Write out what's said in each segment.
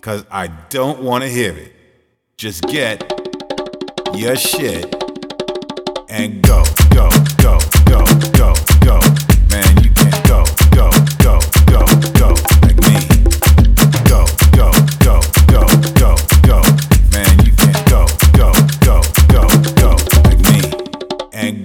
'cause I don't want to hear it. Just get your shit and go, go, go, go, go, go. Man, you can't go, go, go, go, go like me. Go, go, go, go, go, go. Man, you can't go, go, go, go, go like me. And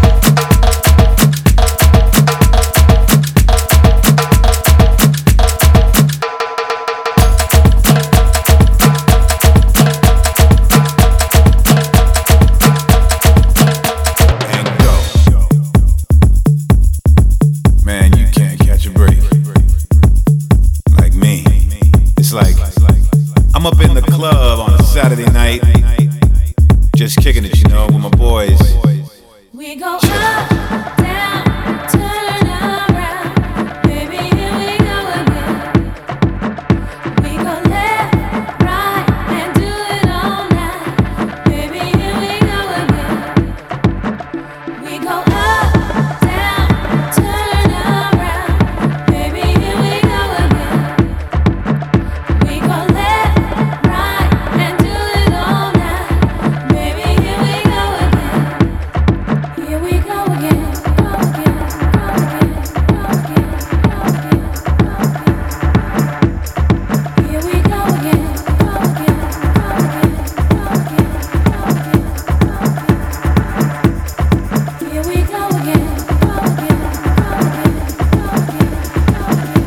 I'm up in the club on a Saturday night, just kicking it, you know, with my boys. We go up, down, turn around, baby, here we go again. We go left, right, and do it all night, baby, here we go again. We go up, down, turn around, baby, here we go again. We go left, right, and do it all night, baby, here we go again. Here we go again, go again, go again, go again, go again, go again. Here we go again, go again, go again, go again, go again, go again. Here we go again, go again, go again, go again, go again,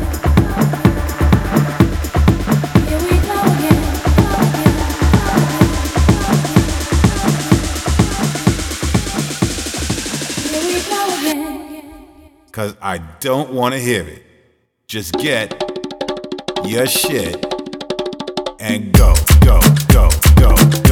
Here we go again, go again, go again, Here we go again. 'Cause I don't want to hear it. Just get your shit and go, go, go, go, go.